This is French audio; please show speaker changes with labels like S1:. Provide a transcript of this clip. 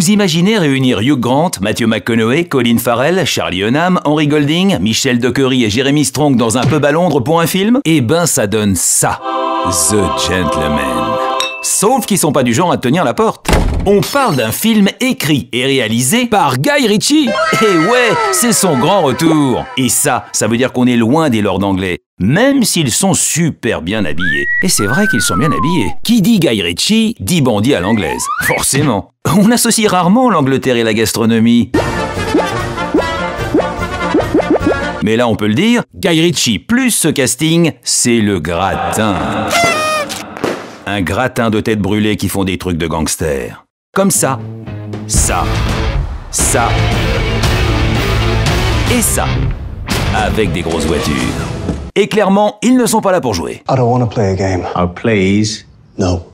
S1: Vous imaginez réunir Hugh Grant, Matthew McConaughey, Colin Farrell, Charlie Hunnam, Henry Golding, Michel Dockery et Jeremy Strong dans un pub à Londres pour un film? Eh ben ça donne ça. The Gentlemen. Sauf qu'ils sont pas du genre à tenir la porte. On parle d'un film écrit et réalisé par Guy Ritchie. Et ouais, c'est son grand retour. Et ça veut dire qu'on est loin des lords anglais. Même s'ils sont super bien habillés. Et c'est vrai qu'ils sont bien habillés. Qui dit Guy Ritchie, dit bandit à l'anglaise. Forcément. On associe rarement l'Angleterre et la gastronomie. Mais là, on peut le dire, Guy Ritchie plus ce casting, c'est le gratin. Un gratin de têtes brûlées qui font des trucs de gangsters. Comme ça, ça et ça. Avec des grosses voitures. Et clairement, ils ne sont pas là pour jouer.
S2: I don't want to play a game.
S3: Oh, please.
S2: No.